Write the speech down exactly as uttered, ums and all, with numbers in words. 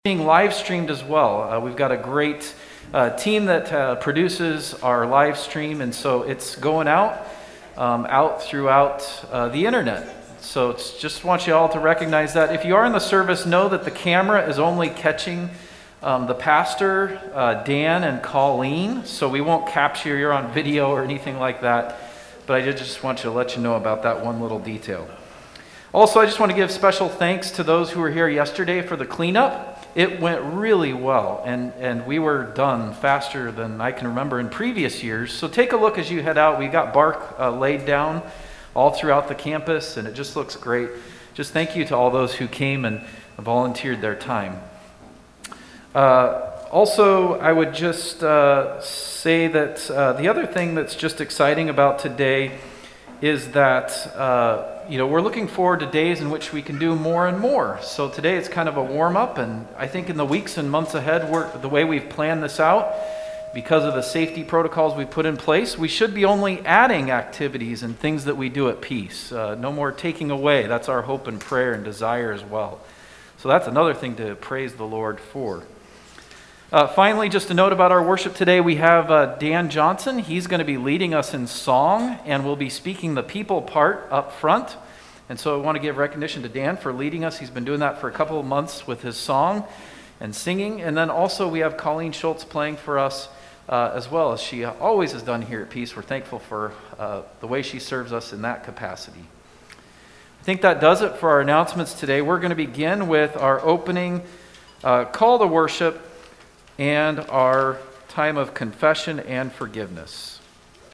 Being live streamed as well. Uh, we've got a great uh, team that uh, produces our live stream, and so it's going out um, out throughout uh, the internet. So it's just want you all to recognize that. If you are in the service, know that the camera is only catching um, the pastor, uh, Dan, and Colleen, so we won't capture you on video or anything like that, but I did just want you to let you know about that one little detail. Also, I just want to give special thanks to those who were here yesterday for the cleanup. It went really well, and, and we were done faster than I can remember in previous years. So take a look as you head out. We got bark uh, laid down all throughout the campus, and it just looks great. Just thank you to all those who came and volunteered their time. Uh, also, I would just uh, say that uh, the other thing that's just exciting about today is that uh, you know, we're looking forward to days in which we can do more and more. So today it's kind of a warm-up, and I think in the weeks and months ahead, we're, the way we've planned this out, because of the safety protocols we put in place, we should be only adding activities and things that we do at Peace. Uh, no more taking away. That's our hope and prayer and desire as well. So that's another thing to praise the Lord for. Uh, finally, just a note about our worship today, we have uh, Dan Johnson. He's going to be leading us in song, and we'll be speaking the people part up front. And so I want to give recognition to Dan for leading us. He's been doing that for a couple of months with his song and singing. And then also we have Colleen Schultz playing for us uh, as well, as she always has done here at Peace. We're thankful for uh, the way she serves us in that capacity. I think that does it for our announcements today. We're going to begin with our opening uh, call to worship and our time of confession and forgiveness.